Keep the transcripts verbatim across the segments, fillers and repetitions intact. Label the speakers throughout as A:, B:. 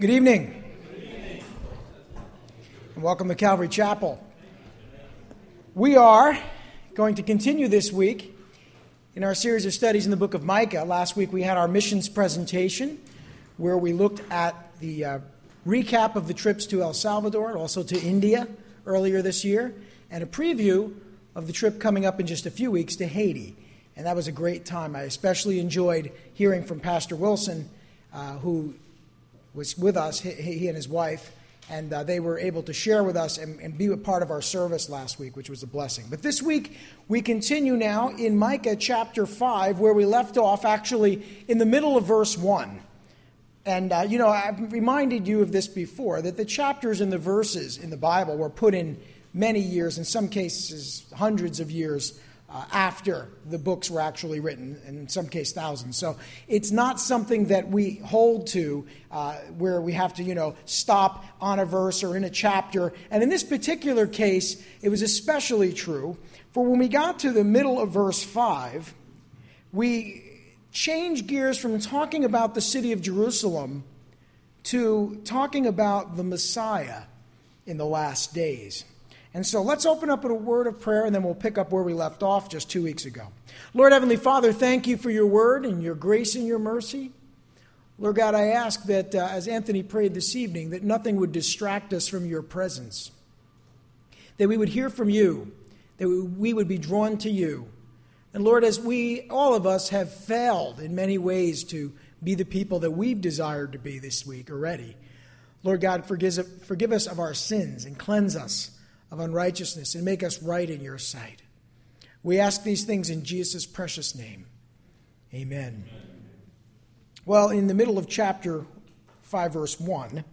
A: Good evening. Good evening. And welcome to Calvary Chapel. We are going to continue this week in our series of studies in the book of Micah. Last week we had our missions presentation where we looked at the uh, recap of the trips to El Salvador and also to India earlier this year, and a preview of the trip coming up in just a few weeks to Haiti. And that was a great time. I especially enjoyed hearing from Pastor Wilson, uh, who was with us, he, he and his wife, and uh, they were able to share with us and, and be a part of our service last week, which was a blessing. But this week, we continue now in Micah chapter five, where we left off actually in the middle of verse one. And, uh, you know, I've reminded you of this before, that the chapters and the verses in the Bible were put in many years, in some cases hundreds of years, Uh, after the books were actually written, and in some case thousands. So it's not something that we hold to uh, where we have to, you know, stop on a verse or in a chapter. And in this particular case, it was especially true. For when we got to the middle of verse five, we changed gears from talking about the city of Jerusalem to talking about the Messiah in the last days. And so let's open up in a word of prayer, and then we'll pick up where we left off just two weeks ago. Lord Heavenly Father, thank you for your word and your grace and your mercy. Lord God, I ask that uh, as Anthony prayed this evening, that nothing would distract us from your presence, that we would hear from you, that we would be drawn to you. And Lord, as we, all of us, have failed in many ways to be the people that we've desired to be this week already, Lord God, forgive, forgive us of our sins and cleanse us of unrighteousness and make us right in your sight. We ask these things in Jesus' precious name. Amen. Amen. Well, in the middle of chapter five, verse one,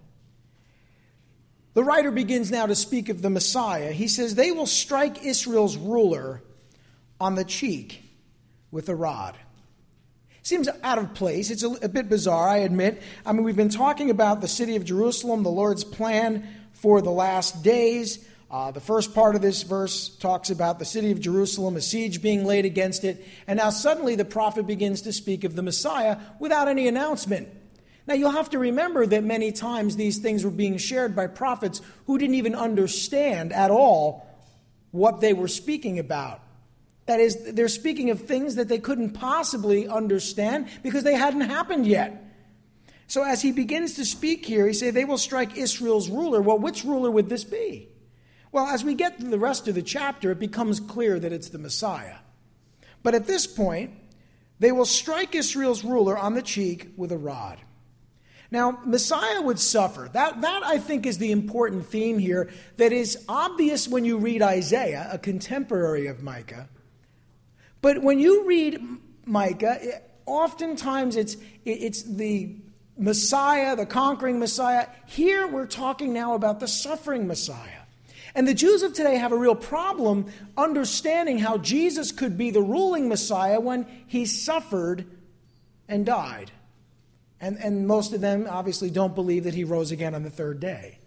A: the writer begins now to speak of the Messiah. He says, they will strike Israel's ruler on the cheek with a rod. Seems out of place. It's a, a bit bizarre, I admit. I mean, we've been talking about the city of Jerusalem, the Lord's plan for the last days. Uh, the first part of this verse talks about the city of Jerusalem, a siege being laid against it. And now suddenly the prophet begins to speak of the Messiah without any announcement. Now you'll have to remember that many times these things were being shared by prophets who didn't even understand at all what they were speaking about. That is, they're speaking of things that they couldn't possibly understand because they hadn't happened yet. So as he begins to speak here, he says, they will strike Israel's ruler. Well, which ruler would this be? Well, as we get to the rest of the chapter, it becomes clear that it's the Messiah. But at this point, they will strike Israel's ruler on the cheek with a rod. Now, Messiah would suffer. That, that I think, is the important theme here that is obvious when you read Isaiah, a contemporary of Micah. But when you read Micah, it, oftentimes it's, it, it's the Messiah, the conquering Messiah. Here we're talking now about the suffering Messiah. And the Jews of today have a real problem understanding how Jesus could be the ruling Messiah when he suffered and died. And, and most of them obviously don't believe that he rose again on the third day.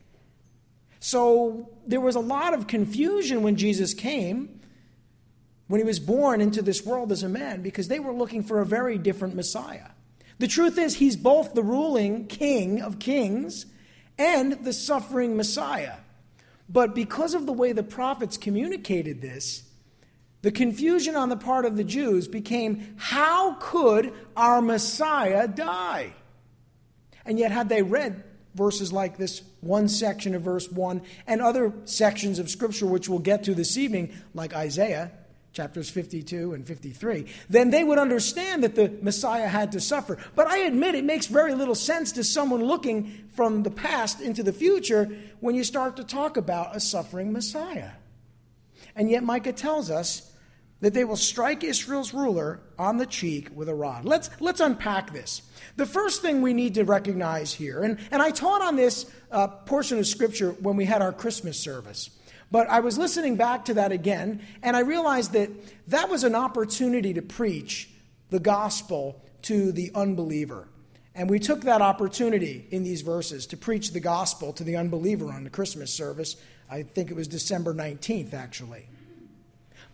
A: So there was a lot of confusion when Jesus came, when he was born into this world as a man, because they were looking for a very different Messiah. The truth is, he's both the ruling King of kings and the suffering Messiah. But because of the way the prophets communicated this, the confusion on the part of the Jews became, how could our Messiah die? And yet, had they read verses like this one section of verse one and other sections of Scripture, which we'll get to this evening, like Isaiah, chapters fifty-two and fifty-three, then they would understand that the Messiah had to suffer. But I admit it makes very little sense to someone looking from the past into the future when you start to talk about a suffering Messiah. And yet Micah tells us that they will strike Israel's ruler on the cheek with a rod. Let's, let's unpack this. The first thing we need to recognize here, and, and I taught on this uh, portion of Scripture when we had our Christmas service. But I was listening back to that again, and I realized that that was an opportunity to preach the gospel to the unbeliever. And we took that opportunity in these verses to preach the gospel to the unbeliever on the Christmas service. I think it was December nineteenth, actually.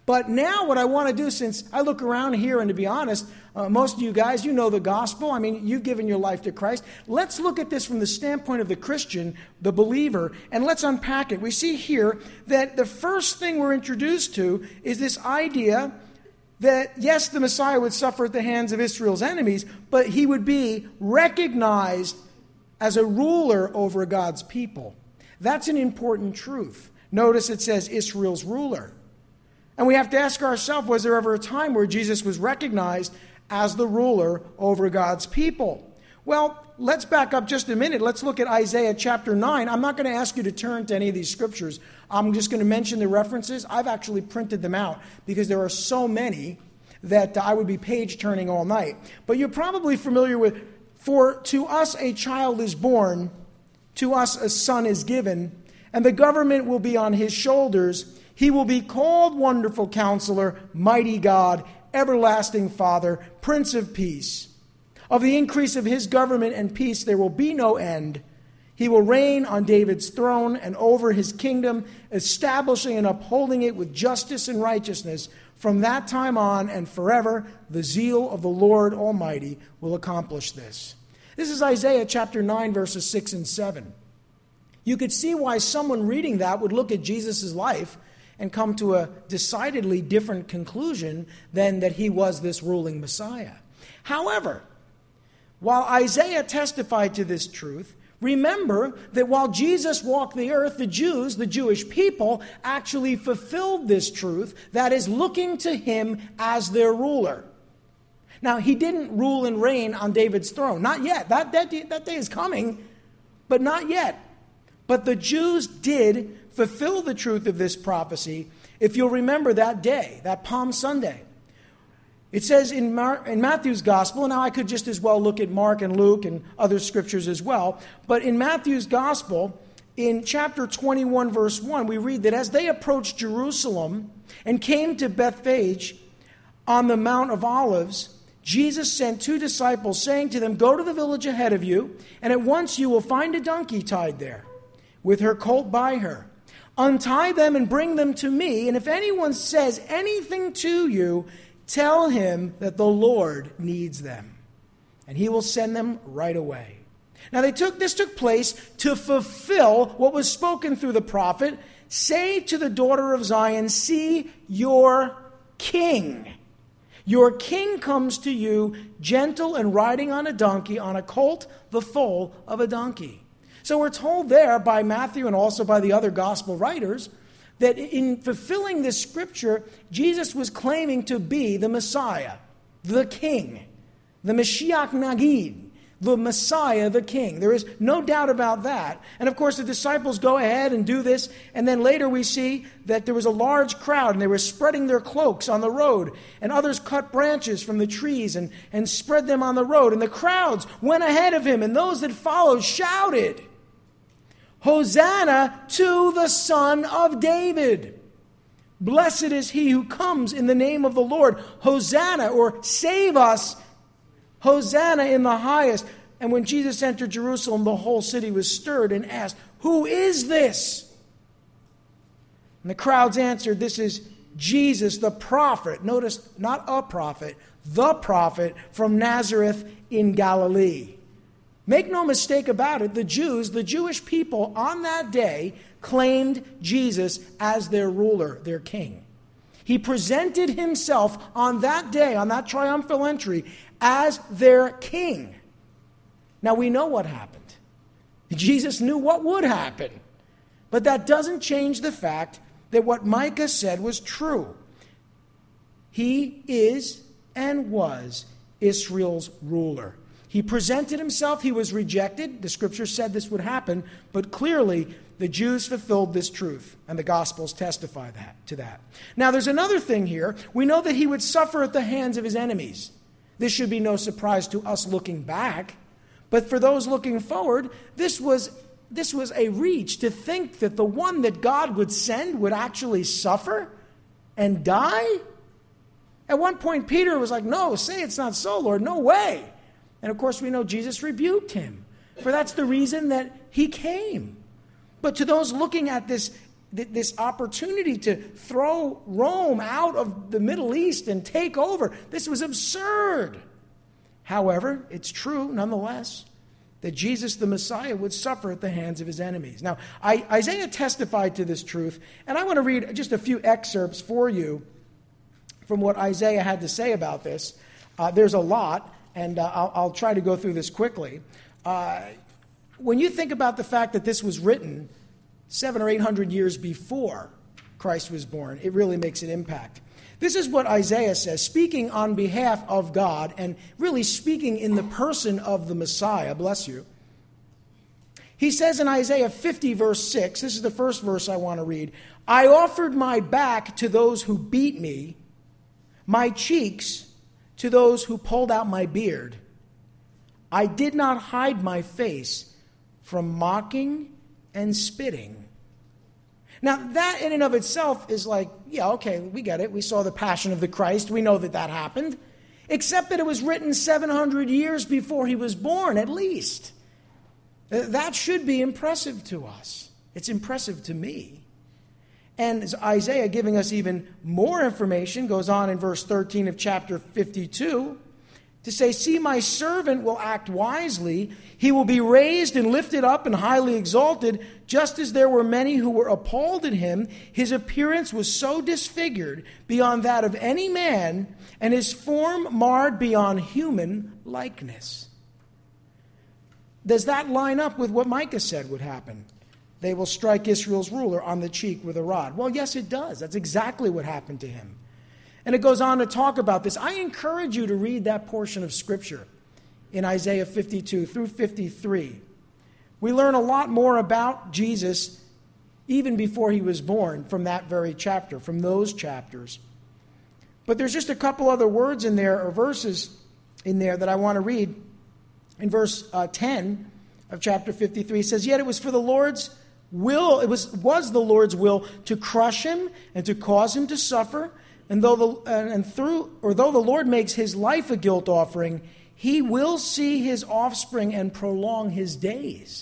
A: But now what I want to do, since I look around here, and to be honest, uh, most of you guys, you know the gospel. I mean, you've given your life to Christ. Let's look at this from the standpoint of the Christian, the believer, and let's unpack it. We see here that the first thing we're introduced to is this idea that, yes, the Messiah would suffer at the hands of Israel's enemies, but he would be recognized as a ruler over God's people. That's an important truth. Notice it says Israel's ruler. And we have to ask ourselves, was there ever a time where Jesus was recognized as the ruler over God's people? Well, let's back up just a minute. Let's look at Isaiah chapter nine. I'm not going to ask you to turn to any of these scriptures. I'm just going to mention the references. I've actually printed them out because there are so many that I would be page turning all night. But you're probably familiar with, for to us a child is born, to us a son is given, and the government will be on his shoulders. He will be called Wonderful Counselor, Mighty God, Everlasting Father, Prince of Peace. Of the increase of his government and peace there will be no end. He will reign on David's throne and over his kingdom, establishing and upholding it with justice and righteousness. From that time on and forever, the zeal of the Lord Almighty will accomplish this. This is Isaiah chapter nine, verses six and seven. You could see why someone reading that would look at Jesus' life and come to a decidedly different conclusion than that he was this ruling Messiah. However, while Isaiah testified to this truth, remember that while Jesus walked the earth, the Jews, the Jewish people, actually fulfilled this truth, that is, looking to him as their ruler. Now, he didn't rule and reign on David's throne. Not yet. That, that, that day is coming, but not yet. But the Jews did fulfill the truth of this prophecy, if you'll remember that day, that Palm Sunday. It says in, Mar- in Matthew's Gospel, now I could just as well look at Mark and Luke and other scriptures as well, but in Matthew's Gospel, in chapter twenty-one, verse one, we read that as they approached Jerusalem and came to Bethphage on the Mount of Olives, Jesus sent two disciples, saying to them, "Go to the village ahead of you, and at once you will find a donkey tied there, with her colt by her. Untie them and bring them to me, and if anyone says anything to you, tell him that the Lord needs them, and he will send them right away." Now they took this took place to fulfill what was spoken through the prophet, "Say to the daughter of Zion, see your king. Your king comes to you, gentle and riding on a donkey, on a colt, the foal of a donkey." So we're told there by Matthew and also by the other gospel writers that in fulfilling this scripture, Jesus was claiming to be the Messiah, the King, the Mashiach Nagid, the Messiah, the King. There is no doubt about that. And of course, the disciples go ahead and do this, and then later we see that there was a large crowd, and they were spreading their cloaks on the road, and others cut branches from the trees and, and spread them on the road, and the crowds went ahead of him, and those that followed shouted, "Hosanna to the Son of David. Blessed is he who comes in the name of the Lord. Hosanna," or "Save us. Hosanna in the highest." And when Jesus entered Jerusalem, the whole city was stirred and asked, "Who is this?" And the crowds answered, "This is Jesus the prophet." Notice, not a prophet, the prophet from Nazareth in Galilee. Make no mistake about it, the Jews, the Jewish people on that day claimed Jesus as their ruler, their king. He presented himself on that day, on that triumphal entry, as their king. Now we know what happened. Jesus knew what would happen. But that doesn't change the fact that what Micah said was true. He is and was Israel's ruler. He presented himself. He was rejected. The scripture said this would happen, but clearly the Jews fulfilled this truth, and the Gospels testify that to that. Now, there's another thing here. We know that he would suffer at the hands of his enemies. This should be no surprise to us looking back, but for those looking forward, this was this was a reach to think that the one that God would send would actually suffer and die. At one point, Peter was like, "No, say it's not so, Lord. No way." And of course, we know Jesus rebuked him, for that's the reason that he came. But to those looking at this th- this opportunity to throw Rome out of the Middle East and take over. This was absurd. However, it's true nonetheless that Jesus the Messiah would suffer at the hands of his enemies. Now, I, Isaiah testified to this truth, and I want to read just a few excerpts for you from what Isaiah had to say about this. Uh, there's a lot, and uh, I'll, I'll try to go through this quickly. Uh, when you think about the fact that this was written seven or eight hundred years before Christ was born, it really makes an impact. This is what Isaiah says, speaking on behalf of God and really speaking in the person of the Messiah. Bless you. He says in Isaiah fifty, verse six, this is the first verse I want to read, I offered my back to those who beat me, my cheeks to those who pulled out my beard. I did not hide my face from mocking and spitting. Now, that in and of itself is like, yeah, okay, we get it. We saw the Passion of the Christ. We know that that happened. Except that it was written seven hundred years before he was born, at least. That should be impressive to us. It's impressive to me. And Isaiah, giving us even more information, goes on in verse thirteen of chapter fifty-two to say, see, my servant will act wisely. He will be raised and lifted up and highly exalted, just as there were many who were appalled at him. His appearance was so disfigured beyond that of any man, and his form marred beyond human likeness. Does that line up with what Micah said would happen? They will strike Israel's ruler on the cheek with a rod. Well, yes, it does. That's exactly what happened to him. And it goes on to talk about this. I encourage you to read that portion of Scripture in Isaiah fifty-two through fifty-three. We learn a lot more about Jesus even before he was born from that very chapter, from those chapters. But there's just a couple other words in there, or verses in there, that I want to read. In verse uh, ten of chapter fifty-three, it says, yet it was for the Lord's will, it was, was the Lord's will to crush him and to cause him to suffer. And though the and through or though the Lord makes his life a guilt offering, he will see his offspring and prolong his days.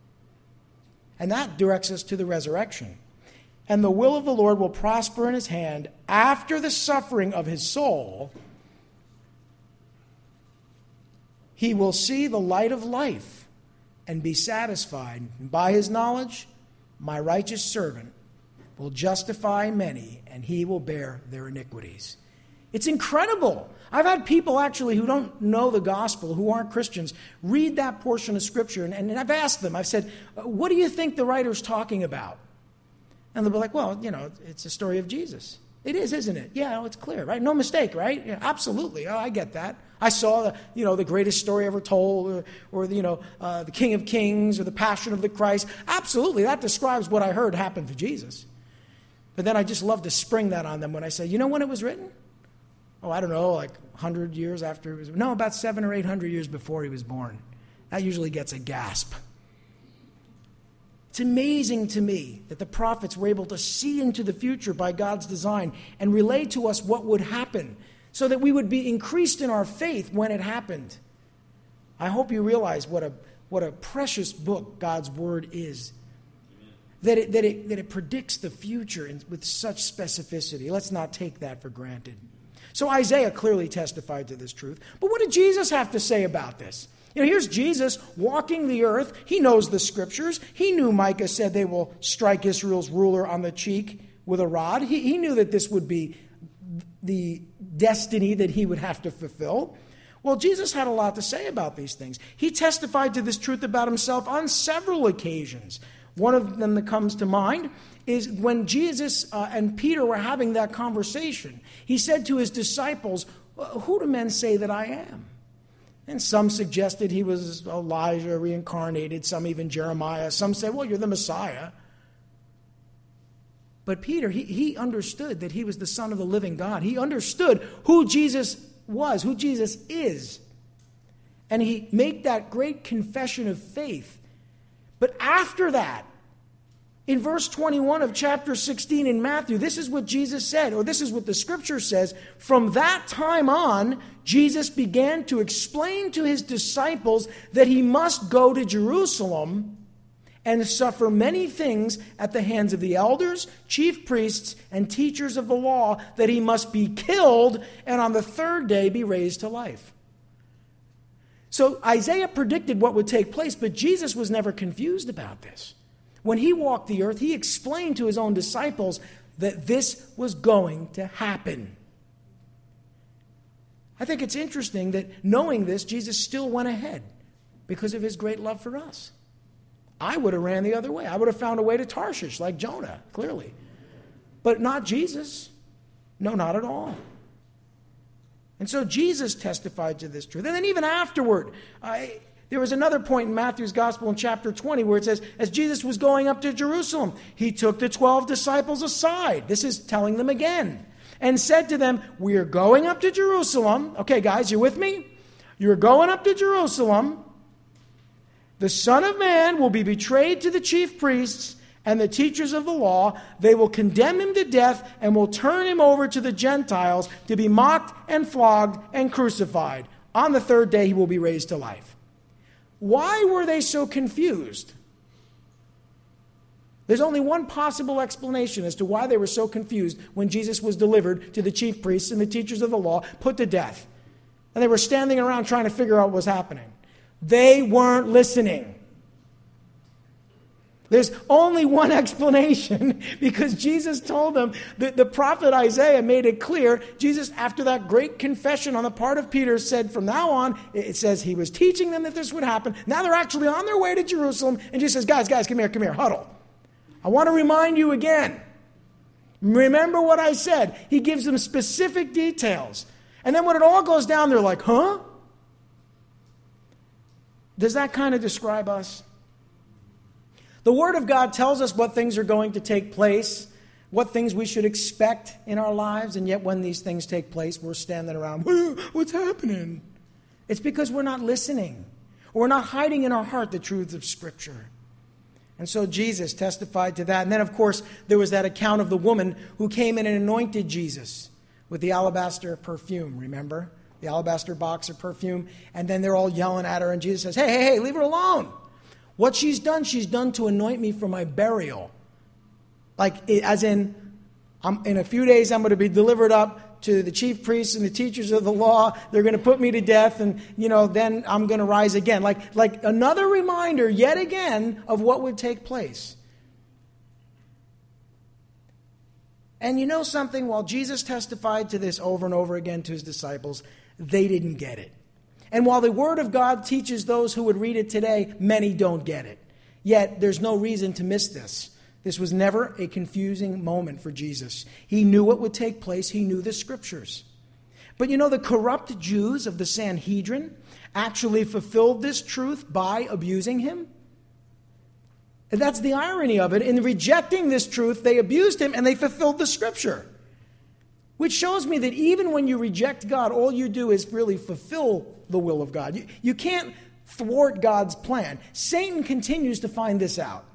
A: And that directs us to the resurrection. And the will of the Lord will prosper in his hand after the suffering of his soul. He will see the light of life and be satisfied. And by his knowledge, my righteous servant will justify many, and he will bear their iniquities. It's incredible. I've had people actually who don't know the gospel, who aren't Christians, read that portion of Scripture, and, and I've asked them, I've said, what do you think the writer's talking about? And they'll be like, well, you know, it's a story of Jesus. It is, isn't it? Yeah, oh, it's clear, right? No mistake, right? Yeah, absolutely. Oh, I get that. I saw, the, you know, the greatest story ever told, or, or you know, uh, the King of Kings, or the Passion of the Christ. Absolutely, that describes what I heard happened to Jesus. But then I just love to spring that on them when I say, you know when it was written? Oh, I don't know, like one hundred years after he was No, about seven or eight hundred years before he was born. That usually gets a gasp. It's amazing to me that the prophets were able to see into the future by God's design and relay to us what would happen so that we would be increased in our faith when it happened. I hope you realize what a, what a precious book God's Word is. That it, that, it, that it predicts the future in, with such specificity. Let's not take that for granted. So Isaiah clearly testified to this truth. But what did Jesus have to say about this? You know, here's Jesus walking the earth. He knows the Scriptures. He knew Micah said they will strike Israel's ruler on the cheek with a rod. He, he knew that this would be the destiny that he would have to fulfill. Well, Jesus had a lot to say about these things. He testified to this truth about himself on several occasions. One of them that comes to mind is when Jesus uh, and Peter were having that conversation. He said to his disciples, who do men say that I am? And some suggested he was Elijah reincarnated, some even Jeremiah. Some said, well, you're the Messiah. But Peter, he, he understood that he was the Son of the living God. He understood who Jesus was, who Jesus is. And he made that great confession of faith. But after that, in verse twenty-one of chapter sixteen in Matthew, this is what Jesus said, or this is what the Scripture says. From that time on, Jesus began to explain to his disciples that he must go to Jerusalem and suffer many things at the hands of the elders, chief priests, and teachers of the law, that he must be killed and on the third day be raised to life. So Isaiah predicted what would take place, but Jesus was never confused about this. When he walked the earth, he explained to his own disciples that this was going to happen. I think it's interesting that knowing this, Jesus still went ahead because of his great love for us. I would have ran the other way. I would have found a way to Tarshish like Jonah, clearly. But not Jesus. No, not at all. And so Jesus testified to this truth. And then even afterward, I, there was another point in Matthew's Gospel in chapter twenty where it says, as Jesus was going up to Jerusalem, he took the twelve disciples aside. This is telling them again. And said to them, we are going up to Jerusalem. Okay, guys, you with me? You're going up to Jerusalem. The Son of Man will be betrayed to the chief priests and the teachers of the law. They will condemn him to death and will turn him over to the Gentiles to be mocked and flogged and crucified. On the third day, he will be raised to life. Why were they so confused? There's only one possible explanation as to why they were so confused when Jesus was delivered to the chief priests and the teachers of the law, put to death. And they were standing around trying to figure out what was happening. They weren't listening. There's only one explanation, because Jesus told them that the prophet Isaiah made it clear. Jesus, after that great confession on the part of Peter, said from now on, it says he was teaching them that this would happen. Now they're actually on their way to Jerusalem. And Jesus says, guys, guys, come here, come here, huddle. I want to remind you again. Remember what I said. He gives them specific details. And then when it all goes down, they're like, huh? Does that kind of describe us? The Word of God tells us what things are going to take place, what things we should expect in our lives, and yet when these things take place, we're standing around, what's happening? It's because we're not listening, or we're not hiding in our heart the truths of Scripture. And so Jesus testified to that. And then, of course, there was that account of the woman who came in and anointed Jesus with the alabaster perfume, remember? The alabaster box of perfume. And then they're all yelling at her, and Jesus says, hey, hey, hey, leave her alone. What she's done, she's done to anoint me for my burial. Like, as in, I'm, in a few days I'm going to be delivered up to the chief priests and the teachers of the law. They're going to put me to death, and, you know, then I'm going to rise again. Like, like another reminder, yet again, of what would take place. And you know something? While Jesus testified to this over and over again to his disciples, they didn't get it. And while the Word of God teaches those who would read it today, many don't get it. Yet, there's no reason to miss this. This was never a confusing moment for Jesus. He knew what would take place. He knew the Scriptures. But you know, the corrupt Jews of the Sanhedrin actually fulfilled this truth by abusing him. And that's the irony of it. In rejecting this truth, they abused him and they fulfilled the Scripture. Which shows me that even when you reject God, all you do is really fulfill the will of God. You, you can't thwart God's plan. Satan continues to find this out.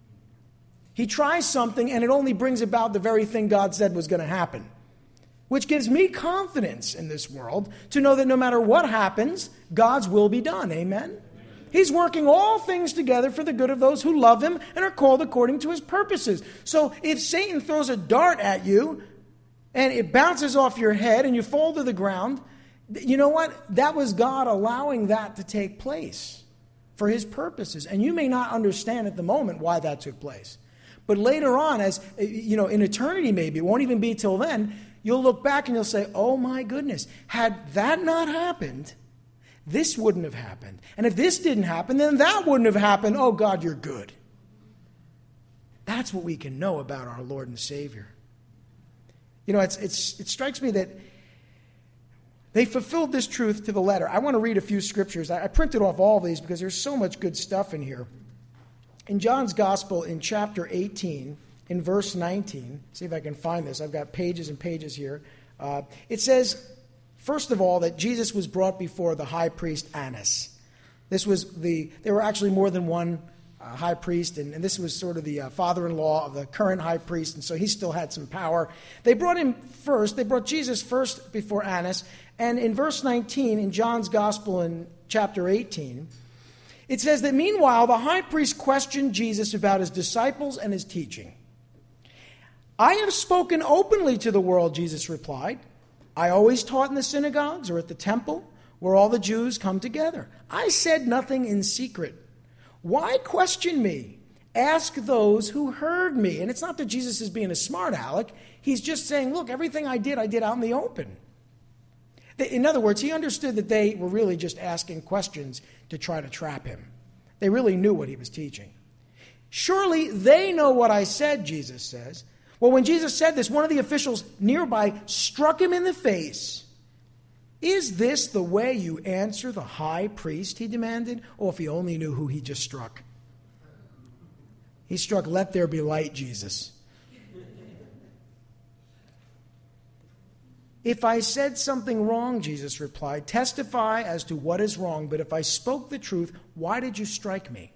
A: He tries something and it only brings about the very thing God said was going to happen. Which gives me confidence in this world to know that no matter what happens, God's will be done. Amen? He's working all things together for the good of those who love him and are called according to his purposes. So if Satan throws a dart at you, and it bounces off your head and you fall to the ground, you know what? That was God allowing that to take place for his purposes. And you may not understand at the moment why that took place. But later on, as you know, in eternity maybe, it won't even be till then, you'll look back and you'll say, oh my goodness, had that not happened, this wouldn't have happened. And if this didn't happen, then that wouldn't have happened. Oh God, you're good. That's what we can know about our Lord and Savior. You know, it's, it's, it strikes me that they fulfilled this truth to the letter. I want to read a few scriptures. I, I printed off all of these because there's so much good stuff in here. In John's Gospel, in chapter eighteen, in verse nineteen, see if I can find this. I've got pages and pages here. Uh, it says, first of all, that Jesus was brought before the high priest Annas. This was the, there were actually more than one Uh, high priest, and, and this was sort of the uh, father-in-law of the current high priest, and so he still had some power. They brought him first, they brought Jesus first before Annas, and in verse nineteen, in John's Gospel in chapter eighteen, It says that meanwhile, the high priest questioned Jesus about his disciples and his teaching. I have spoken openly to the world, Jesus replied. I always taught in the synagogues or at the temple where all the Jews come together. I said nothing in secret. Why question me? Ask those who heard me. And it's not that Jesus is being a smart aleck. He's just saying, look, everything I did, I did out in the open. In other words, he understood that they were really just asking questions to try to trap him. They really knew what he was teaching. Surely they know what I said, Jesus says. Well, when Jesus said this, one of the officials nearby struck him in the face. Is this the way you answer the high priest, he demanded? Oh, if he only knew who he just struck. He struck, let there be light, Jesus. If I said something wrong, Jesus replied, testify as to what is wrong, but if I spoke the truth, why did you strike me?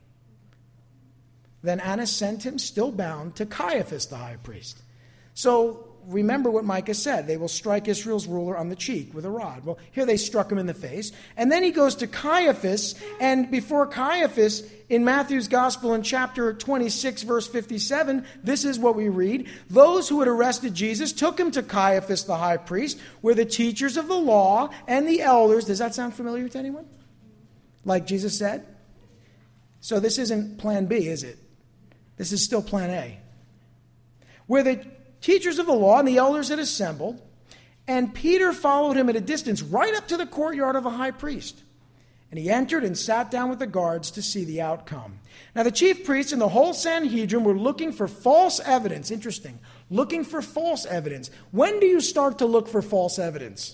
A: Then Annas sent him, still bound, to Caiaphas the high priest. So remember what Micah said. They will strike Israel's ruler on the cheek with a rod. Well, here they struck him in the face. And then he goes to Caiaphas, and before Caiaphas, in Matthew's Gospel in chapter twenty-six, verse fifty-seven, this is what we read. Those who had arrested Jesus took him to Caiaphas the high priest, where the teachers of the law and the elders, does that sound familiar to anyone? Like Jesus said? So this isn't plan B, is it? This is still plan A. Where the teachers of the law and the elders had assembled, and Peter followed him at a distance right up to the courtyard of the high priest. And he entered and sat down with the guards to see the outcome. Now the chief priests and the whole Sanhedrin were looking for false evidence. Interesting. Looking for false evidence. When do you start to look for false evidence?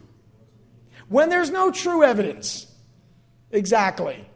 A: When there's no true evidence. Exactly.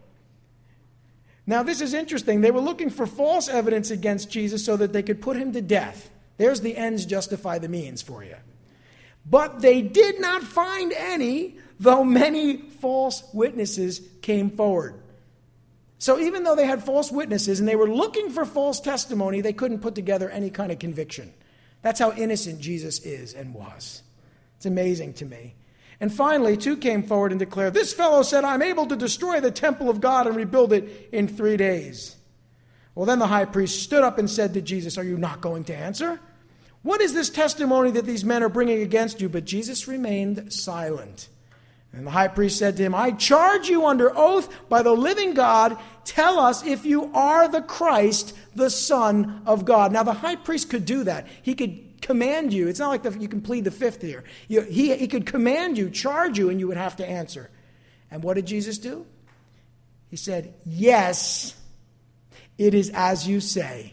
A: Now this is interesting. They were looking for false evidence against Jesus so that they could put him to death. There's the ends justify the means for you. But they did not find any, though many false witnesses came forward. So even though they had false witnesses and they were looking for false testimony, they couldn't put together any kind of conviction. That's how innocent Jesus is and was. It's amazing to me. And finally, two came forward and declared, this fellow said, I'm able to destroy the temple of God and rebuild it in three days. Well, then the high priest stood up and said to Jesus, are you not going to answer? What is this testimony that these men are bringing against you? But Jesus remained silent. And the high priest said to him, I charge you under oath by the living God, tell us if you are the Christ, the Son of God. Now the high priest could do that. He could command you. It's not like the, you can plead the fifth here. You, he, he could command you, charge you, and you would have to answer. And what did Jesus do? He said, yes, it is as you say.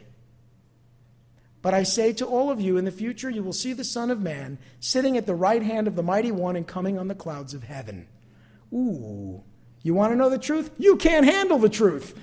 A: But I say to all of you, in the future you will see the Son of Man sitting at the right hand of the Mighty One and coming on the clouds of heaven. Ooh, you want to know the truth? You can't handle the truth.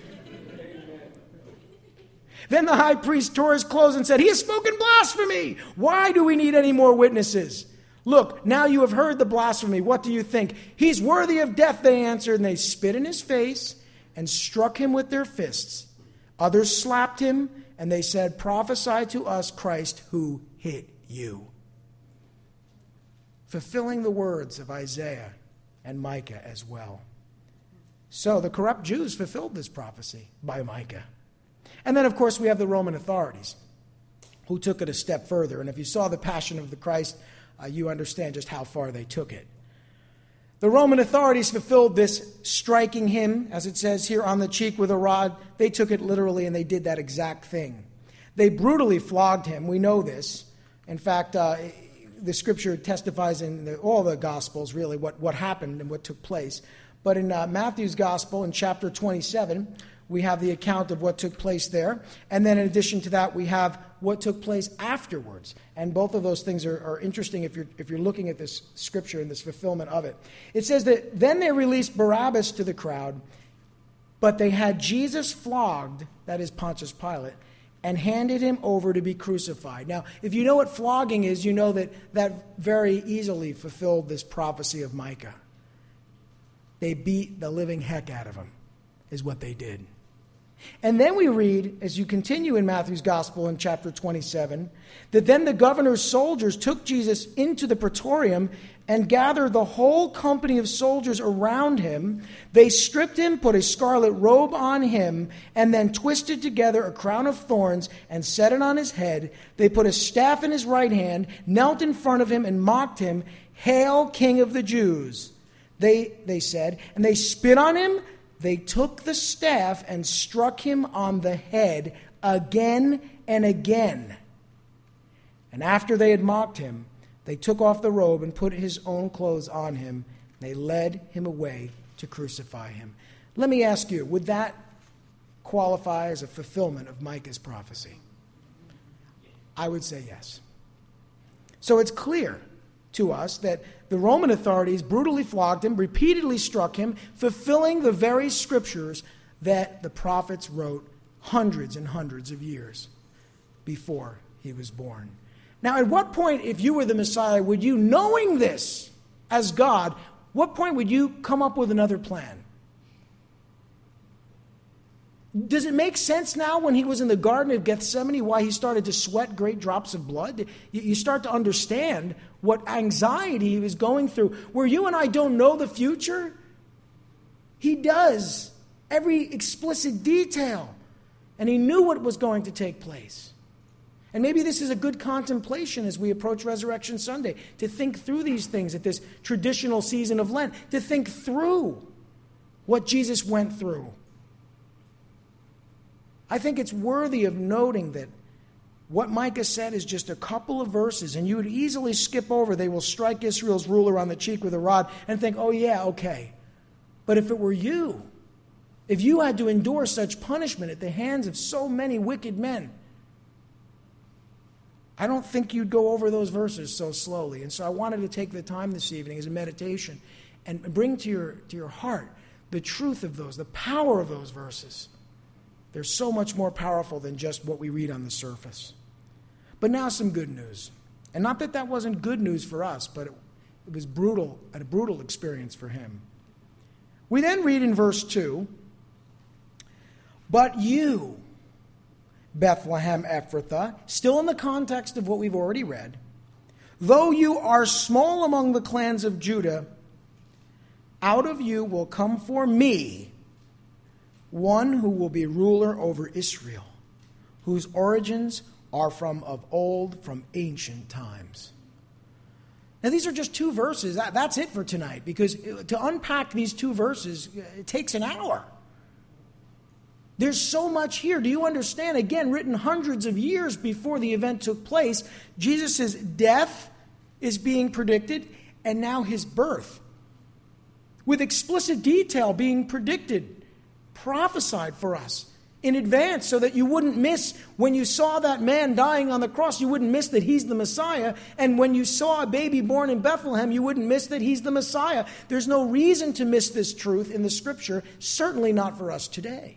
A: Then the high priest tore his clothes and said, he has spoken blasphemy. Why do we need any more witnesses? Look, now you have heard the blasphemy. What do you think? He's worthy of death, they answered, and they spit in his face and struck him with their fists. Others slapped him, and they said, prophesy to us, Christ, who hit you. Fulfilling the words of Isaiah and Micah as well. So the corrupt Jews fulfilled this prophecy by Micah. And then, of course, we have the Roman authorities who took it a step further. And if you saw the Passion of the Christ, uh, you understand just how far they took it. The Roman authorities fulfilled this, striking him, as it says here, on the cheek with a rod. They took it literally, and they did that exact thing. They brutally flogged him. We know this. In fact, uh, the Scripture testifies in the, all the Gospels, really, what, what happened and what took place. But in uh, Matthew's Gospel, in chapter twenty-seven, we have the account of what took place there. And then in addition to that, we have what took place afterwards. And both of those things are, are interesting if you're, if you're looking at this scripture and this fulfillment of it. It says that then they released Barabbas to the crowd, but they had Jesus flogged, that is Pontius Pilate, and handed him over to be crucified. Now, if you know what flogging is, you know that that very easily fulfilled this prophecy of Micah. They beat the living heck out of him, is what they did. And then we read, as you continue in Matthew's Gospel in chapter twenty-seven, that then the governor's soldiers took Jesus into the praetorium and gathered the whole company of soldiers around him. They stripped him, put a scarlet robe on him, and then twisted together a crown of thorns and set it on his head. They put a staff in his right hand, knelt in front of him, and mocked him, "Hail, King of the Jews!" They, they said, and they spit on him. They took the staff and struck him on the head again and again. And after they had mocked him, they took off the robe and put his own clothes on him. They led him away to crucify him. Let me ask you, would that qualify as a fulfillment of Micah's prophecy? I would say yes. So it's clear to us that the Roman authorities brutally flogged him, repeatedly struck him, fulfilling the very scriptures that the prophets wrote hundreds and hundreds of years before he was born. Now, at what point, if you were the Messiah, would you, knowing this as God, what point would you come up with another plan? Does it make sense now when he was in the Garden of Gethsemane why he started to sweat great drops of blood? You start to understand what anxiety he was going through. Where you and I don't know the future, he does. Every explicit detail. And he knew what was going to take place. And maybe this is a good contemplation as we approach Resurrection Sunday, to think through these things at this traditional season of Lent, to think through what Jesus went through. I think it's worthy of noting that what Micah said is just a couple of verses, and you would easily skip over, "They will strike Israel's ruler on the cheek with a rod," and think, oh yeah, okay. But if it were you, if you had to endure such punishment at the hands of so many wicked men, I don't think you'd go over those verses so slowly. And so I wanted to take the time this evening as a meditation and bring to your, to your heart the truth of those, the power of those verses. They're so much more powerful than just what we read on the surface. But now some good news. And not that that wasn't good news for us, but it, it was brutal, a brutal experience for him. We then read in verse two, "But you, Bethlehem Ephrathah," still in the context of what we've already read, "though you are small among the clans of Judah, out of you will come for me one who will be ruler over Israel, whose origins are from of old, from ancient times." Now, these are just two verses. That, that's it for tonight, because to unpack these two verses, it takes an hour. There's so much here. Do you understand? Again, written hundreds of years before the event took place, Jesus' death is being predicted, and now his birth, with explicit detail being predicted, prophesied for us in advance, so that you wouldn't miss, when you saw that man dying on the cross, you wouldn't miss that he's the Messiah. And when you saw a baby born in Bethlehem, you wouldn't miss that he's the Messiah. There's no reason to miss this truth in the scripture, certainly not for us today.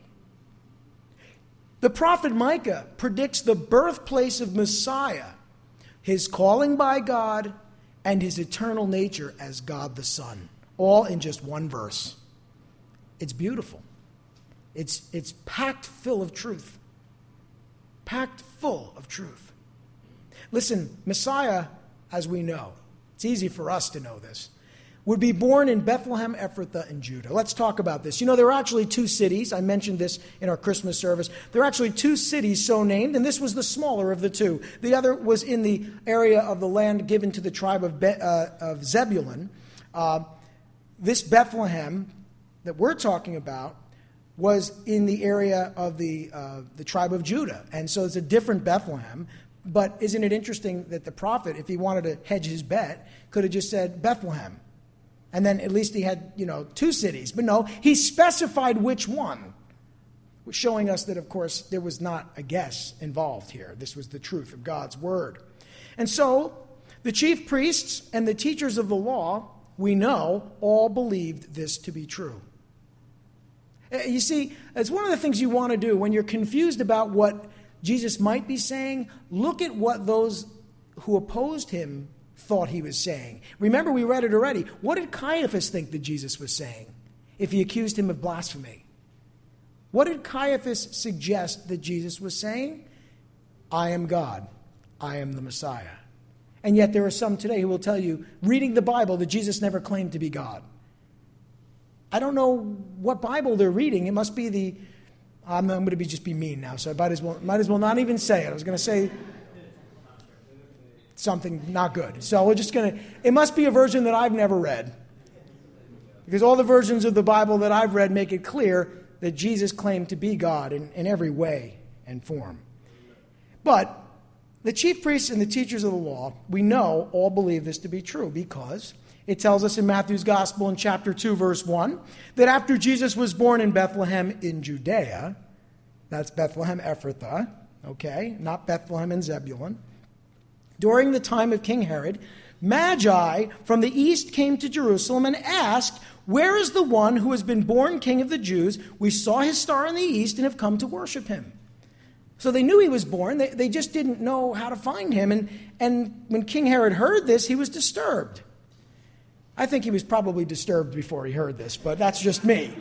A: The prophet Micah predicts the birthplace of Messiah, his calling by God, and his eternal nature as God the Son, all in just one verse. It's beautiful. It's, it's packed full of truth. Packed full of truth. Listen, Messiah, as we know, it's easy for us to know this, would be born in Bethlehem Ephrathah in Judah. Let's talk about this. You know, there are actually two cities. I mentioned this in our Christmas service. There are actually two cities so named, and this was the smaller of the two. The other was in the area of the land given to the tribe of, Be- uh, of Zebulun. Uh, this Bethlehem that we're talking about was in the area of the uh, the tribe of Judah. And so it's a different Bethlehem. But isn't it interesting that the prophet, if he wanted to hedge his bet, could have just said Bethlehem. And then at least he had, you know, two cities. But no, he specified which one, showing us that, of course, there was not a guess involved here. This was the truth of God's word. And so the chief priests and the teachers of the law, we know, all believed this to be true. You see, it's one of the things you want to do when you're confused about what Jesus might be saying. Look at what those who opposed him thought he was saying. Remember, we read it already. What did Caiaphas think that Jesus was saying if he accused him of blasphemy? What did Caiaphas suggest that Jesus was saying? I am God. I am the Messiah. And yet there are some today who will tell you, reading the Bible, that Jesus never claimed to be God. I don't know what Bible they're reading. It must be the, I'm, I'm going to be just be mean now, so I might as well, might as well not even say it. I was going to say something not good. So we're just going to, it must be a version that I've never read. Because all the versions of the Bible that I've read make it clear that Jesus claimed to be God in, in every way and form. But the chief priests and the teachers of the law, we know, all believe this to be true because it tells us in Matthew's Gospel in chapter two, verse one, that after Jesus was born in Bethlehem in Judea, that's Bethlehem Ephrathah, okay, not Bethlehem and Zebulun, during the time of King Herod, Magi from the east came to Jerusalem and asked, where is the one who has been born King of the Jews? We saw his star in the east and have come to worship him. So they knew he was born. They, they just didn't know how to find him. And, and when King Herod heard this, he was disturbed. I think he was probably disturbed before he heard this, but that's just me.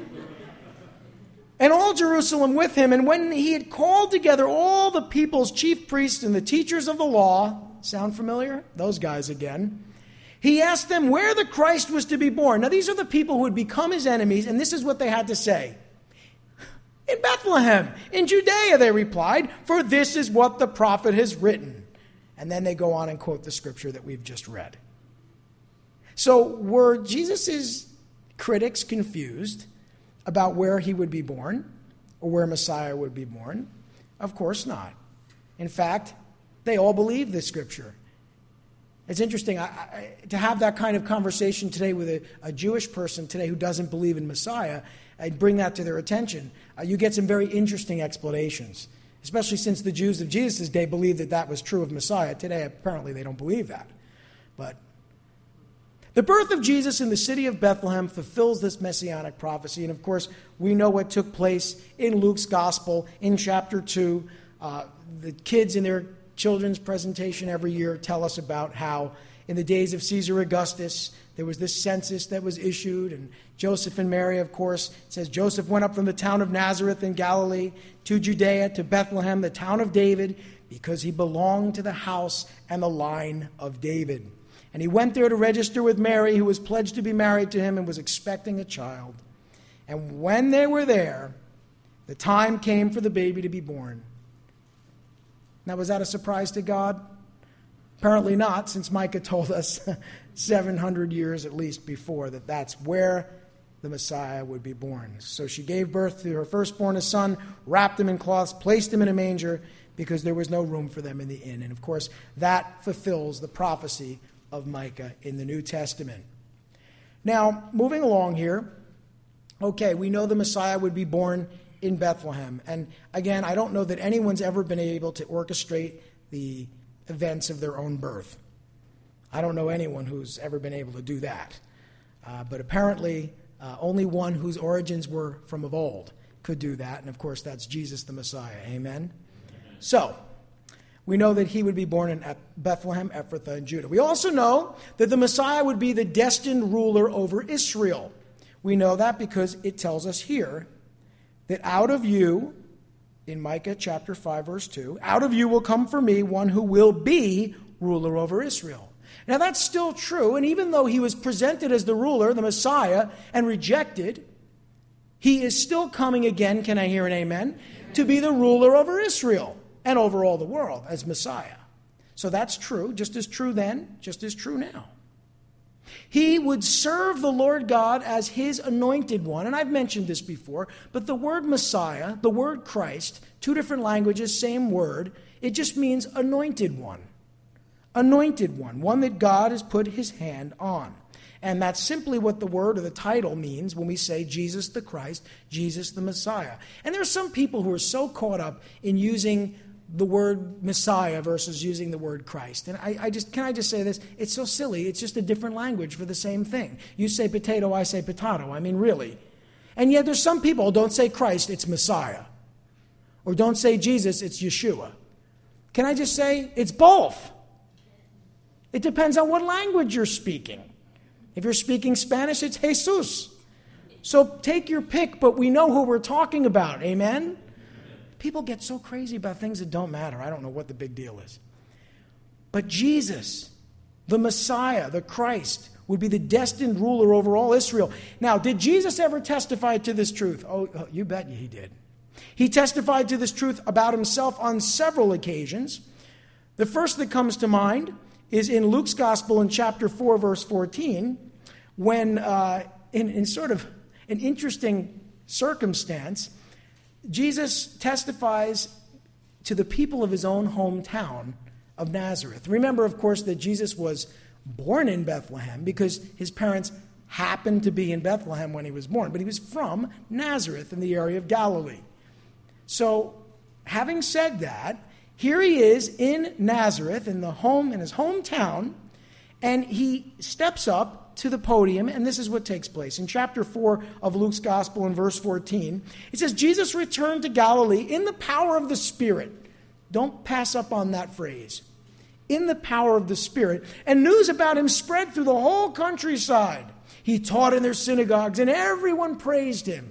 A: And all Jerusalem with him. And when he had called together all the people's chief priests and the teachers of the law, sound familiar? Those guys again. He asked them where the Christ was to be born. Now these are the people who had become his enemies, and this is what they had to say. In Bethlehem, in Judea, they replied, for this is what the prophet has written. And then they go on and quote the scripture that we've just read. So were Jesus' critics confused about where he would be born or where Messiah would be born? Of course not. In fact, they all believe this scripture. It's interesting I, I, to have that kind of conversation today with a, a Jewish person today who doesn't believe in Messiah and bring that to their attention. Uh, you get some very interesting explanations, especially since the Jews of Jesus' day believed that that was true of Messiah. Today, apparently, they don't believe that. But the birth of Jesus in the city of Bethlehem fulfills this messianic prophecy. And of course, we know what took place in Luke's gospel in chapter two. Uh, the kids in their children's presentation every year tell us about how in the days of Caesar Augustus, there was this census that was issued, and Joseph and Mary, of course, it says Joseph went up from the town of Nazareth in Galilee to Judea, to Bethlehem, the town of David, because he belonged to the house and the line of David. And he went there to register with Mary, who was pledged to be married to him and was expecting a child. And when they were there, the time came for the baby to be born. Now, was that a surprise to God? Apparently not, since Micah told us seven hundred years at least before that that's where the Messiah would be born. So she gave birth to her firstborn, a son, wrapped him in cloths, placed him in a manger because there was no room for them in the inn. And of course, that fulfills the prophecy of Micah in the New Testament. Now, moving along here, okay, we know the Messiah would be born in Bethlehem. And again, I don't know that anyone's ever been able to orchestrate the events of their own birth. I don't know anyone who's ever been able to do that. Uh, but apparently, uh, only one whose origins were from of old could do that. And of course, that's Jesus the Messiah. Amen? So, we know that he would be born in Bethlehem, Ephrathah, and Judah. We also know that the Messiah would be the destined ruler over Israel. We know that because it tells us here that out of you, in Micah chapter five, verse two, out of you will come for me one who will be ruler over Israel. Now that's still true, and even though he was presented as the ruler, the Messiah, and rejected, he is still coming again, can I hear an amen, to be the ruler over Israel and over all the world as Messiah. So that's true, just as true then, just as true now. He would serve the Lord God as his anointed one. And I've mentioned this before, but the word Messiah, the word Christ, two different languages, same word, it just means anointed one. Anointed one, one that God has put his hand on. And that's simply what the word or the title means when we say Jesus the Christ, Jesus the Messiah. And there are some people who are so caught up in using the word Messiah versus using the word Christ. And I, I just, can I just say this? It's so silly. It's just a different language for the same thing. You say potato, I say potato. I mean, really. And yet there's some people, don't say Christ, it's Messiah. Or don't say Jesus, it's Yeshua. Can I just say, it's both. It depends on what language you're speaking. If you're speaking Spanish, it's Jesus. So take your pick, but we know who we're talking about. Amen? People get so crazy about things that don't matter. I don't know what the big deal is. But Jesus, the Messiah, the Christ, would be the destined ruler over all Israel. Now, did Jesus ever testify to this truth? Oh, you bet he did. He testified to this truth about himself on several occasions. The first that comes to mind is in Luke's Gospel in chapter four, verse fourteen, when uh, in, in sort of an interesting circumstance, Jesus testifies to the people of his own hometown of Nazareth. Remember, of course, that Jesus was born in Bethlehem because his parents happened to be in Bethlehem when he was born, but he was from Nazareth in the area of Galilee. So, having said that, here he is in Nazareth, in the home, in his hometown, and he steps up to the podium, and this is what takes place. In chapter four of Luke's Gospel, in verse fourteen, it says, Jesus returned to Galilee in the power of the Spirit. Don't pass up on that phrase. In the power of the Spirit. And news about him spread through the whole countryside. He taught in their synagogues, and everyone praised him.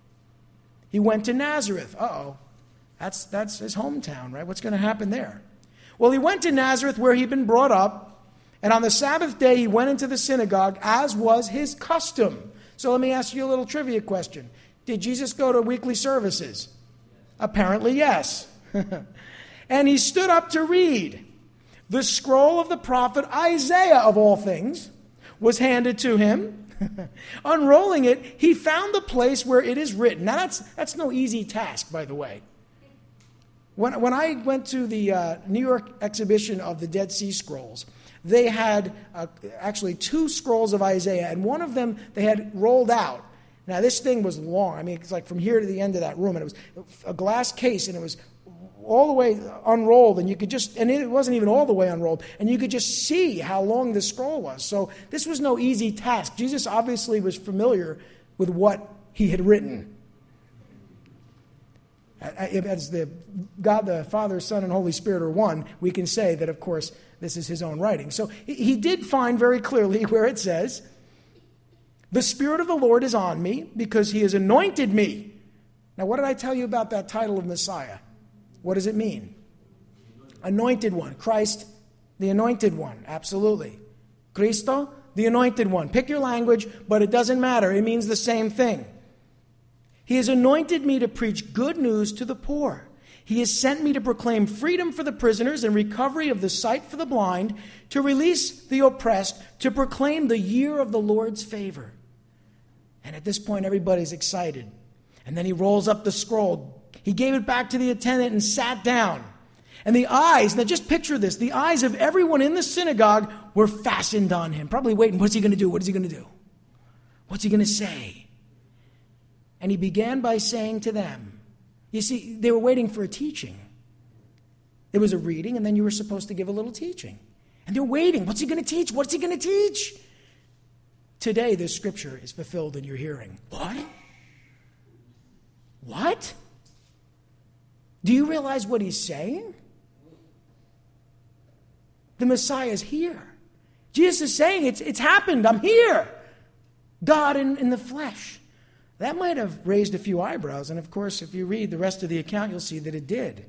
A: He went to Nazareth. Uh-oh. That's, that's his hometown, right? What's going to happen there? Well, he went to Nazareth where he'd been brought up, and on the Sabbath day he went into the synagogue, as was his custom. So let me ask you a little trivia question. Did Jesus go to weekly services? Apparently, yes. And he stood up to read. The scroll of the prophet Isaiah, of all things, was handed to him. Unrolling it, he found the place where it is written. Now, that's, that's no easy task, by the way. When, when I went to the uh, New York exhibition of the Dead Sea Scrolls, they had uh, actually two scrolls of Isaiah, and one of them they had rolled out. Now, this thing was long. I mean, it's like from here to the end of that room, and it was a glass case, and it was all the way unrolled, and you could just, and it wasn't even all the way unrolled, and you could just see how long the scroll was. So this was no easy task. Jesus obviously was familiar with what he had written. As the God, the Father, Son, and Holy Spirit are one, we can say that, of course, this is his own writing. So he did find very clearly where it says, the Spirit of the Lord is on me because he has anointed me. Now, what did I tell you about that title of Messiah? What does it mean? Anointed one. Christ, the anointed one. Absolutely. Cristo, the anointed one. Pick your language, but it doesn't matter. It means the same thing. He has anointed me to preach good news to the poor. He has sent me to proclaim freedom for the prisoners and recovery of the sight for the blind, to release the oppressed, to proclaim the year of the Lord's favor. And at this point, everybody's excited. And then he rolls up the scroll. He gave it back to the attendant and sat down. And the eyes, now just picture this, the eyes of everyone in the synagogue were fastened on him, probably waiting, what's he going to do? What is he going to do? What's he going to say? And he began by saying to them, you see, they were waiting for a teaching. There was a reading, and then you were supposed to give a little teaching. And they're waiting. What's he going to teach? What's he going to teach? Today, this scripture is fulfilled in your hearing. What? What? Do you realize what he's saying? The Messiah is here. Jesus is saying, it's, it's happened. I'm here. God in, in the flesh. That might have raised a few eyebrows. And of course, if you read the rest of the account, you'll see that it did.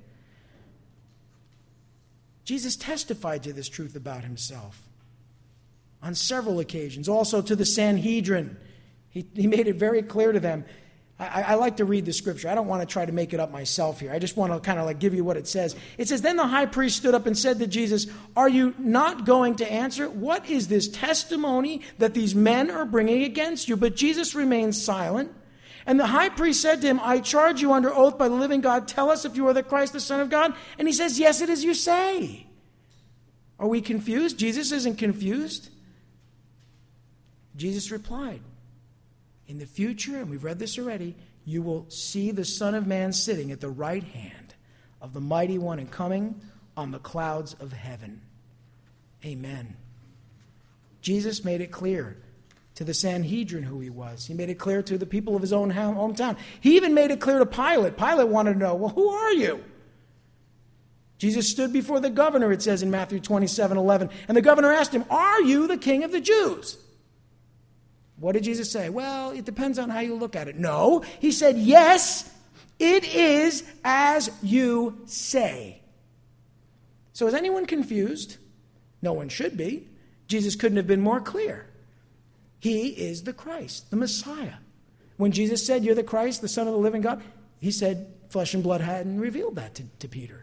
A: Jesus testified to this truth about himself on several occasions. Also to the Sanhedrin. He, he made it very clear to them. I, I like to read the scripture. I don't want to try to make it up myself here. I just want to kind of like give you what it says. It says, then the high priest stood up and said to Jesus, are you not going to answer? What is this testimony that these men are bringing against you? But Jesus remained silent. And the high priest said to him, I charge you under oath by the living God, tell us if you are the Christ, the Son of God. And he says, yes, it is you say. Are we confused? Jesus isn't confused. Jesus replied, in the future, and we've read this already, you will see the Son of Man sitting at the right hand of the Mighty One and coming on the clouds of heaven. Amen. Jesus made it clear to the Sanhedrin who he was. He made it clear to the people of his own hometown. He even made it clear to Pilate. Pilate wanted to know, well, who are you? Jesus stood before the governor, it says in Matthew twenty-seven eleven, and the governor asked him, are you the king of the Jews? What did Jesus say? Well, it depends on how you look at it. No, he said, yes, it is as you say. So is anyone confused? No one should be. Jesus couldn't have been more clear. He is the Christ, the Messiah. When Jesus said, you're the Christ, the Son of the living God, he said, flesh and blood hadn't revealed that to, to Peter.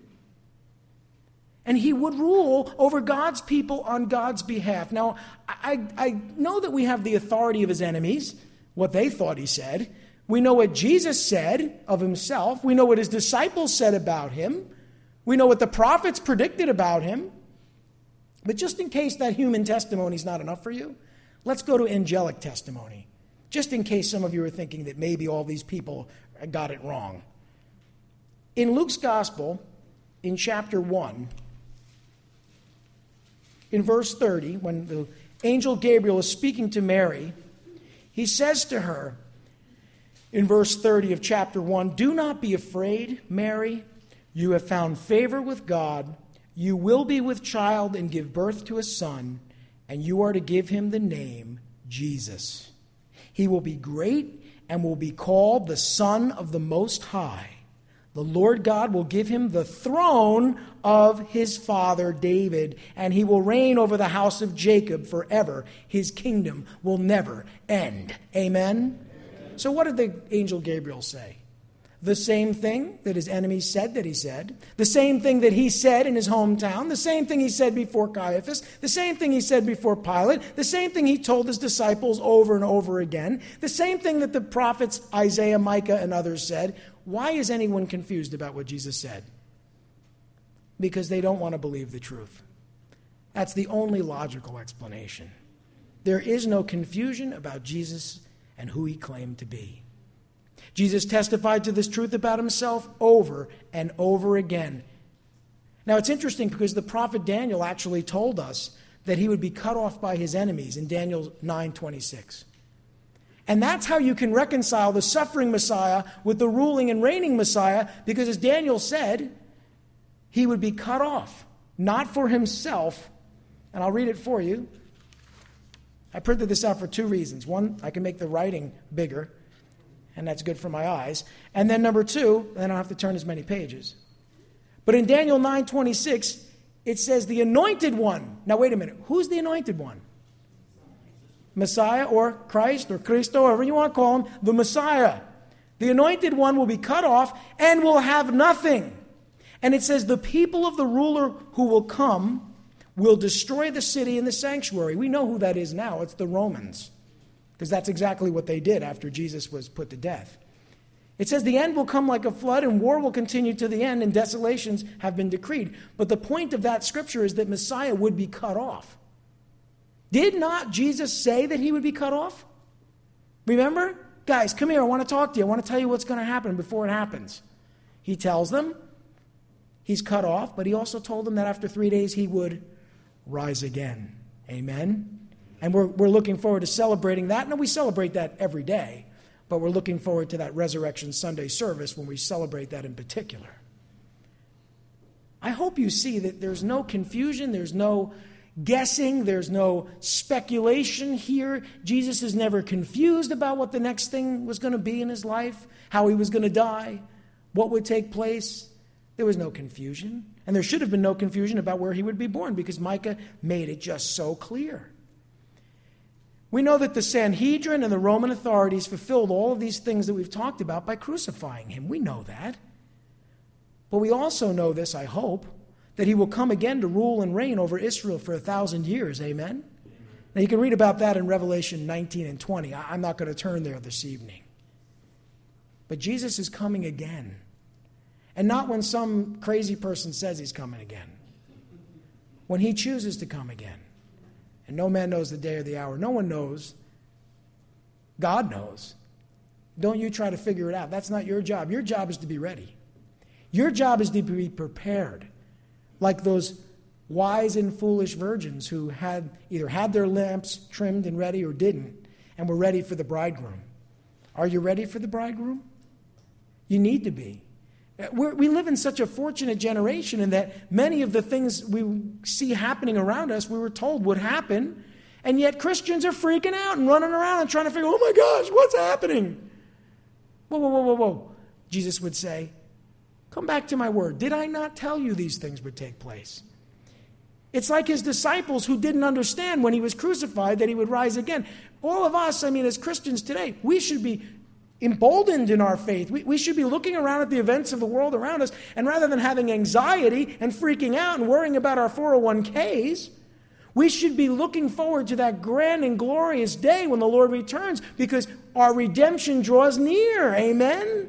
A: And he would rule over God's people on God's behalf. Now, I, I know that we have the authority of his enemies, what they thought he said. We know what Jesus said of himself. We know what his disciples said about him. We know what the prophets predicted about him. But just in case that human testimony is not enough for you, let's go to angelic testimony. Just in case some of you are thinking that maybe all these people got it wrong. In Luke's gospel, in chapter one, in verse thirty, when the angel Gabriel is speaking to Mary, he says to her, in verse thirty of chapter one, do not be afraid, Mary. You have found favor with God. You will be with child and give birth to a son, and you are to give him the name Jesus. He will be great and will be called the Son of the Most High. The Lord God will give him the throne of his father David, and he will reign over the house of Jacob forever. His kingdom will never end. Amen? Amen. So what did the angel Gabriel say? The same thing that his enemies said that he said. The same thing that he said in his hometown. The same thing he said before Caiaphas. The same thing he said before Pilate. The same thing he told his disciples over and over again. The same thing that the prophets Isaiah, Micah, and others said. Why is anyone confused about what Jesus said? Because they don't want to believe the truth. That's the only logical explanation. There is no confusion about Jesus and who he claimed to be. Jesus testified to this truth about himself over and over again. Now, it's interesting because the prophet Daniel actually told us that he would be cut off by his enemies in Daniel nine twenty-six. And that's how you can reconcile the suffering Messiah with the ruling and reigning Messiah, because as Daniel said, he would be cut off, not for himself. And I'll read it for you. I printed this out for two reasons. One, I can make the writing bigger, and that's good for my eyes. And then number two, then I don't have to turn as many pages. But in Daniel nine twenty-six, it says the anointed one. Now wait a minute. Who's the anointed one? Messiah or Christ or Christo, whatever you want to call him, the Messiah. The anointed one will be cut off and will have nothing. And it says the people of the ruler who will come will destroy the city and the sanctuary. We know who that is now. It's the Romans. Because that's exactly what they did after Jesus was put to death. It says the end will come like a flood and war will continue to the end and desolations have been decreed. But the point of that scripture is that Messiah would be cut off. Did not Jesus say that he would be cut off? Remember? Guys, come here. I want to talk to you. I want to tell you what's going to happen before it happens. He tells them he's cut off, but he also told them that after three days he would rise again. Amen? And we're, we're looking forward to celebrating that. No, we celebrate that every day, but we're looking forward to that Resurrection Sunday service when we celebrate that in particular. I hope you see that there's no confusion, there's no guessing, there's no speculation here. Jesus is never confused about what the next thing was going to be in his life, how he was going to die, what would take place. There was no confusion. And there should have been no confusion about where he would be born, because Micah made it just so clear. We know that the Sanhedrin and the Roman authorities fulfilled all of these things that we've talked about by crucifying him. We know that. But we also know this, I hope, that he will come again to rule and reign over Israel for a thousand years. Amen? Amen. Now you can read about that in Revelation nineteen and twenty. I'm not going to turn there this evening. But Jesus is coming again. And not when some crazy person says he's coming again. When he chooses to come again. And no man knows the day or the hour. No one knows. God knows. Don't you try to figure it out. That's not your job. Your job is to be ready. Your job is to be prepared. Like those wise and foolish virgins who had either had their lamps trimmed and ready or didn't, and were ready for the bridegroom. Are you ready for the bridegroom? You need to be. We're, we live in such a fortunate generation in that many of the things we see happening around us, we were told would happen, And yet Christians are freaking out and running around and trying to figure, oh my gosh, what's happening? Whoa, whoa, whoa, whoa, whoa. Jesus would say, come back to my word. Did I not tell you these things would take place? It's like his disciples who didn't understand when he was crucified that he would rise again. All of us, I mean, as Christians today, we should be emboldened in our faith. We, we should be looking around at the events of the world around us, and rather than having anxiety and freaking out and worrying about our four oh one k's, we should be looking forward to that grand and glorious day when the Lord returns, because our redemption draws near. Amen?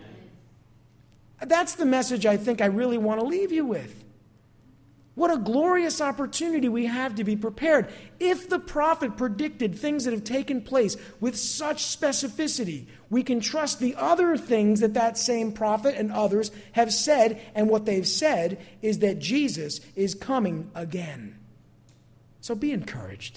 A: That's the message I think I really want to leave you with. What a glorious opportunity we have to be prepared. If the prophet predicted things that have taken place with such specificity, we can trust the other things that that same prophet and others have said, and what they've said is that Jesus is coming again. So be encouraged.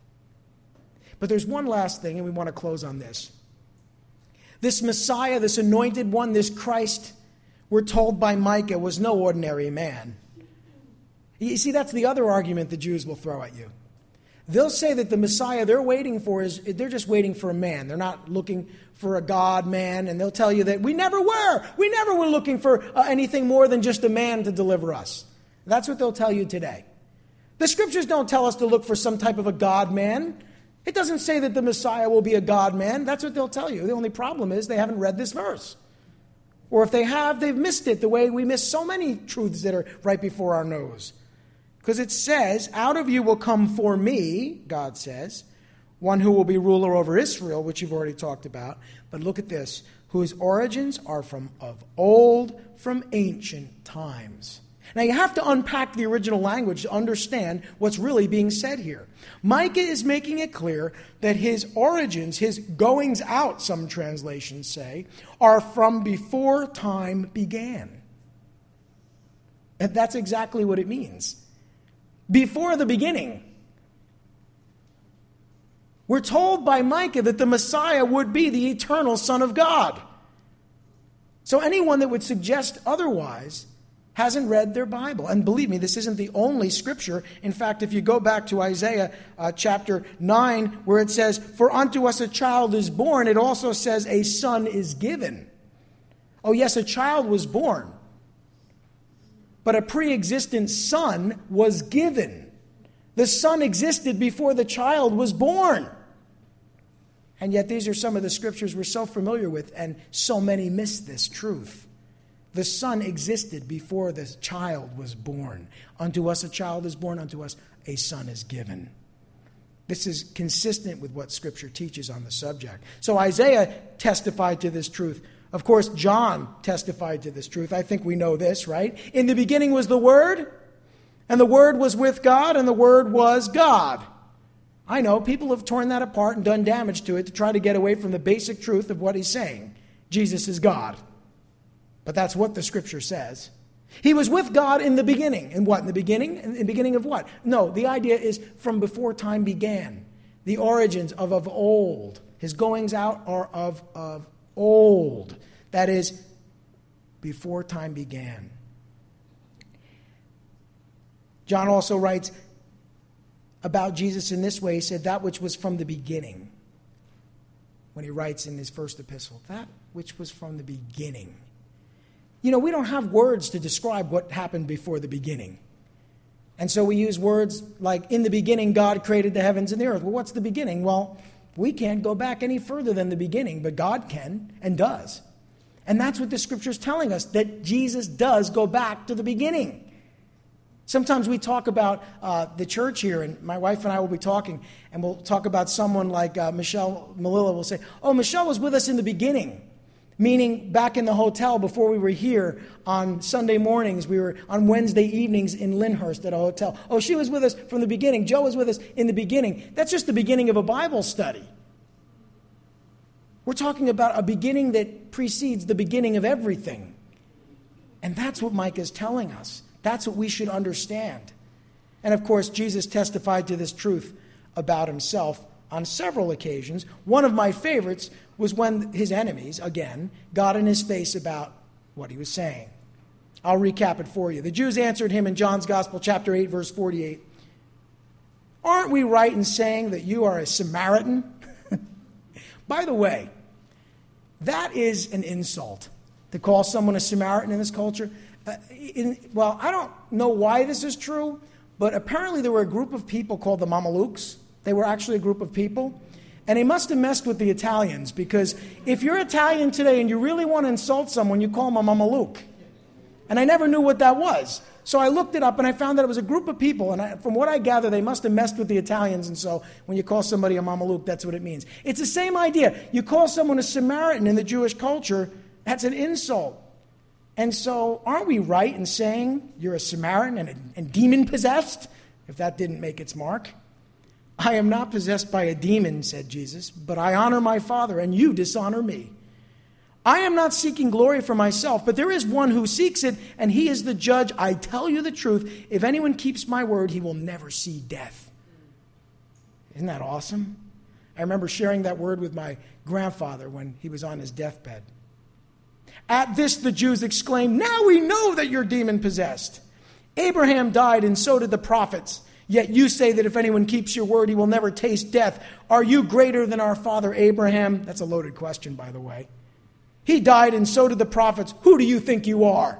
A: But there's one last thing, and we want to close on this. This Messiah, this anointed one, this Christ, we're told by Micah, was no ordinary man. You see, that's the other argument the Jews will throw at you. They'll say that the Messiah they're waiting for is, they're just waiting for a man. They're not looking for a God man. And they'll tell you that we never were. We never were looking for uh, anything more than just a man to deliver us. That's what they'll tell you today. The scriptures don't tell us to look for some type of a God man. It doesn't say that the Messiah will be a God man. That's what they'll tell you. The only problem is they haven't read this verse. Or if they have, they've missed it the way we miss so many truths that are right before our nose. Because it says, out of you will come for me, God says, one who will be ruler over Israel, which you've already talked about. But look at this, whose origins are from of old, from ancient times. Now you have to unpack the original language to understand what's really being said here. Micah is making it clear that his origins, his goings out, some translations say, are from before time began. And that's exactly what it means. Before the beginning. We're told by Micah that the Messiah would be the eternal Son of God. So anyone that would suggest otherwise hasn't read their Bible. And believe me, this isn't the only scripture. In fact, if you go back to Isaiah uh, chapter nine, where it says, for unto us a child is born, it also says a son is given. Oh yes, a child was born. But a pre-existent son was given. The son existed before the child was born. And yet these are some of the scriptures we're so familiar with, and so many miss this truth. The son existed before the child was born. Unto us a child is born, unto us a son is given. This is consistent with what Scripture teaches on the subject. So Isaiah testified to this truth. Of course, John testified to this truth. I think we know this, right? In the beginning was the Word, and the Word was with God, and the Word was God. I know people have torn that apart and done damage to it to try to get away from the basic truth of what he's saying. Jesus is God. But that's what the Scripture says. He was with God in the beginning. In what? In the beginning? In the beginning of what? No, the idea is from before time began. The origins of of old. His goings out are of of old. That is, before time began. John also writes about Jesus in this way. He said, that which was from the beginning. When he writes in his first epistle, that which was from the beginning. You know, we don't have words to describe what happened before the beginning. And so we use words like, in the beginning, God created the heavens and the earth. Well, what's the beginning? Well, we can't go back any further than the beginning, but God can and does. And that's what the Scripture is telling us, that Jesus does go back to the beginning. Sometimes we talk about uh, the church here, and my wife and I will be talking, and we'll talk about someone like uh, Michelle Malilla will say, oh, Michelle was with us in the beginning. Meaning back in the hotel before we were here on Sunday mornings. We were on Wednesday evenings in Lyndhurst at a hotel. Oh, she was with us from the beginning. Joe was with us in the beginning. That's just the beginning of a Bible study. We're talking about a beginning that precedes the beginning of everything. And that's what Micah is telling us. That's what we should understand. And of course, Jesus testified to this truth about himself on several occasions. One of my favorites was when his enemies, again, got in his face about what he was saying. I'll recap it for you. The Jews answered him in John's Gospel, chapter eight, verse forty-eight. aren't we right in saying that you are a Samaritan? By the way, that is an insult to call someone a Samaritan in this culture. Uh, in, well, I don't know why this is true, but apparently there were a group of people called the Mamelukes. They were actually a group of people. And they must have messed with the Italians, because if you're Italian today and you really want to insult someone, you call them a Mameluke. And I never knew what that was. So I looked it up and I found that it was a group of people. And I, from what I gather, they must have messed with the Italians. And so when you call somebody a Mameluke, that's what it means. It's the same idea. You call someone a Samaritan in the Jewish culture, that's an insult. And so aren't we right in saying you're a Samaritan and, and demon-possessed, if that didn't make its mark? I am not possessed by a demon, said Jesus, but I honor my Father, and you dishonor me. I am not seeking glory for myself, but there is one who seeks it, and he is the judge. I tell you the truth, if anyone keeps my word, he will never see death. Isn't that awesome? I remember sharing that word with my grandfather when he was on his deathbed. At this, the Jews exclaimed, now we know that you're demon-possessed. Abraham died, and so did the prophets. Yet you say that if anyone keeps your word, he will never taste death. Are you greater than our father Abraham? That's a loaded question, by the way. He died, and so did the prophets. Who do you think you are?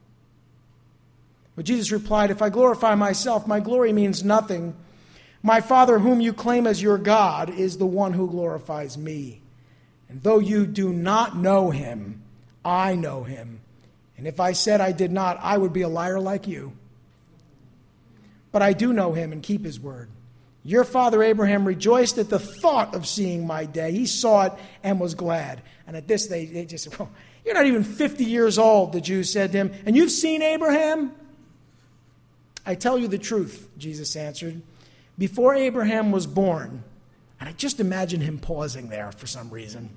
A: But Jesus replied, if I glorify myself, my glory means nothing. My Father, whom you claim as your God, is the one who glorifies me. And though you do not know him, I know him. And if I said I did not, I would be a liar like you. But I do know him and keep his word. Your father Abraham rejoiced at the thought of seeing my day. He saw it and was glad. And at this, they, they just said, well, you're not even fifty years old, the Jews said to him, and you've seen Abraham? I tell you the truth, Jesus answered. Before Abraham was born, and I just imagine him pausing there for some reason,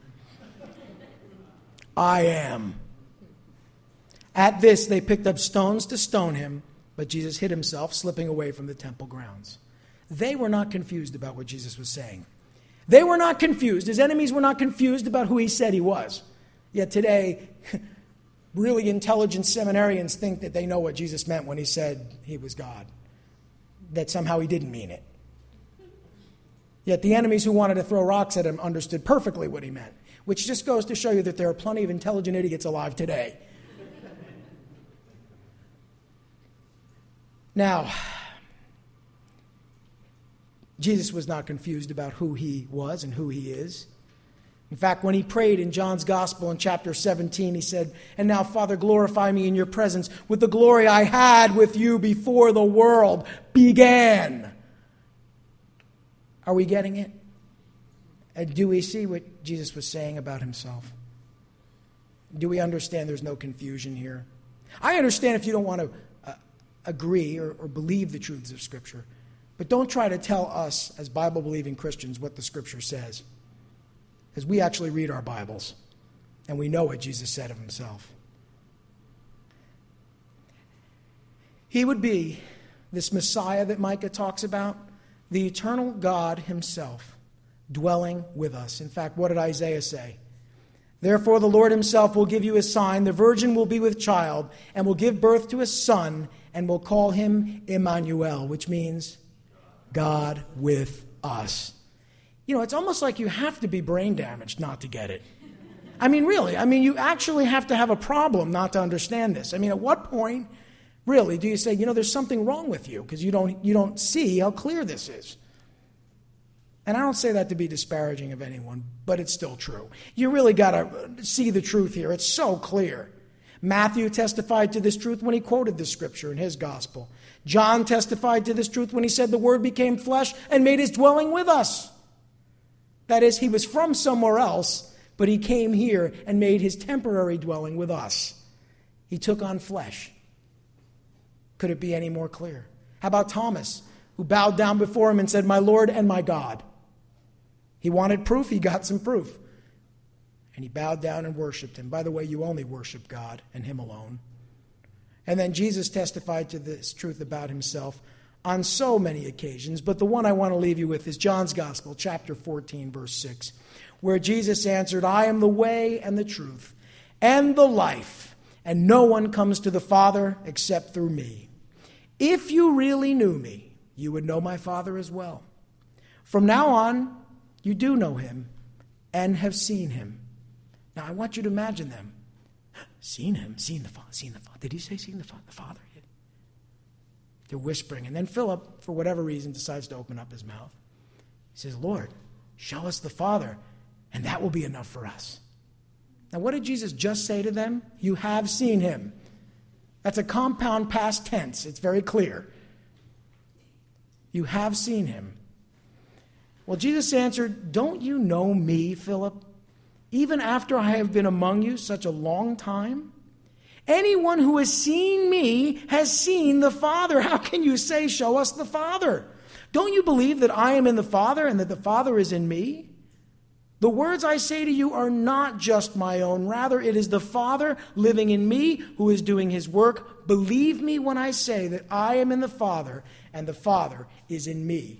A: I am. At this, they picked up stones to stone him, but Jesus hid himself, slipping away from the temple grounds. They were not confused about what Jesus was saying. They were not confused. His enemies were not confused about who he said he was. Yet today, really intelligent seminarians think that they know what Jesus meant when he said he was God, that somehow he didn't mean it. Yet the enemies who wanted to throw rocks at him understood perfectly what he meant, which just goes to show you that there are plenty of intelligent idiots alive today. Now, Jesus was not confused about who he was and who he is. In fact, when he prayed in John's Gospel in chapter seventeen, he said, and now, Father, glorify me in your presence with the glory I had with you before the world began. Are we getting it? And do we see what Jesus was saying about himself? Do we understand there's no confusion here? I understand if you don't want to agree or, or believe the truths of Scripture. But don't try to tell us as Bible-believing Christians what the Scripture says. Because we actually read our Bibles, and we know what Jesus said of himself. He would be this Messiah that Micah talks about, the eternal God himself, dwelling with us. In fact, what did Isaiah say? Therefore the Lord himself will give you a sign. The virgin will be with child and will give birth to a son and will call him Emmanuel, which means God with us. You know, it's almost like you have to be brain damaged not to get it. I mean, really, I mean, you actually have to have a problem not to understand this. I mean, at what point, really, do you say, you know, there's something wrong with you because you don't, you don't see how clear this is? And I don't say that to be disparaging of anyone, but it's still true. You really got to see the truth here. It's so clear. Matthew testified to this truth when he quoted this scripture in his gospel. John testified to this truth when he said the Word became flesh and made his dwelling with us. That is, he was from somewhere else, but he came here and made his temporary dwelling with us. He took on flesh. Could it be any more clear? How about Thomas, who bowed down before him and said, my Lord and my God? He wanted proof, he got some proof. And he bowed down and worshiped him. By the way, you only worship God and him alone. And then Jesus testified to this truth about himself on so many occasions. But the one I want to leave you with is John's Gospel, chapter fourteen, verse six, where Jesus answered, I am the way and the truth and the life, and no one comes to the Father except through me. If you really knew me, you would know my Father as well. From now on, you do know him and have seen him. Now, I want you to imagine them. Seen him, seen the Father, seen the Father. Did he say seen the Father? The Father. They're whispering. And then Philip, for whatever reason, decides to open up his mouth. He says, Lord, show us the Father, and that will be enough for us. Now, what did Jesus just say to them? You have seen him. That's a compound past tense. It's very clear. You have seen him. Well, Jesus answered, don't you know me, Philip? Even after I have been among you such a long time? Anyone who has seen me has seen the Father. How can you say, show us the Father? Don't you believe that I am in the Father and that the Father is in me? The words I say to you are not just my own. Rather, it is the Father living in me who is doing his work. Believe me when I say that I am in the Father and the Father is in me.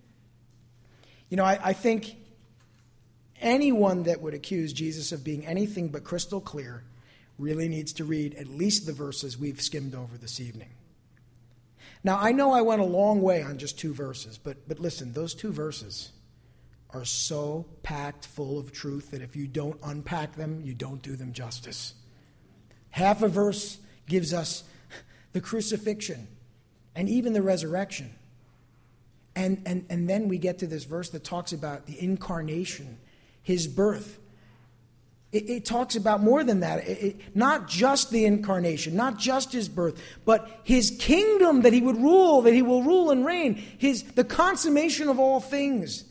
A: You know, I, I think anyone that would accuse Jesus of being anything but crystal clear really needs to read at least the verses we've skimmed over this evening. Now, I know I went a long way on just two verses, but, but listen, those two verses are so packed full of truth that if you don't unpack them, you don't do them justice. Half a verse gives us the crucifixion and even the resurrection. And, and, and then we get to this verse that talks about the incarnation, his birth. It, it talks about more than that. It, it, not just the incarnation, not just his birth, but his kingdom that he would rule, that he will rule and reign, his, the consummation of all things.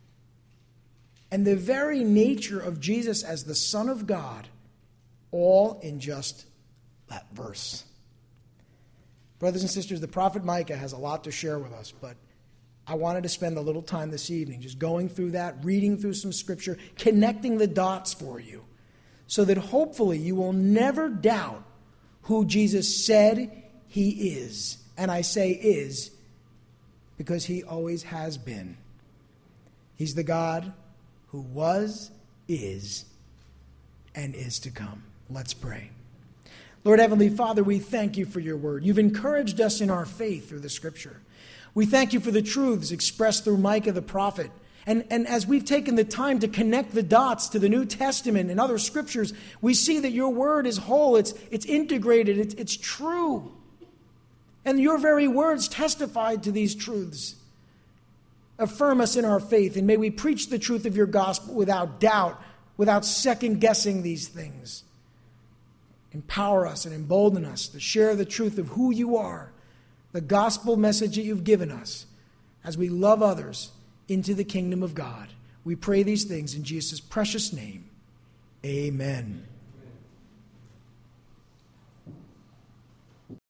A: And the very nature of Jesus as the Son of God, all in just that verse. Brothers and sisters, the prophet Micah has a lot to share with us, but I wanted to spend a little time this evening just going through that, reading through some scripture, connecting the dots for you, so that hopefully you will never doubt who Jesus said he is. And I say is because he always has been. He's the God who was, is, and is to come. Let's pray. Lord Heavenly Father, we thank you for your word. You've encouraged us in our faith through the scripture. We thank you for the truths expressed through Micah the prophet. And, and as we've taken the time to connect the dots to the New Testament and other scriptures, we see that your word is whole, it's, it's integrated, it's, it's true. And your very words testified to these truths. Affirm us in our faith, and may we preach the truth of your gospel without doubt, without second-guessing these things. Empower us and embolden us to share the truth of who you are, the gospel message that you've given us, as we love others into the kingdom of God. We pray these things in Jesus' precious name. Amen.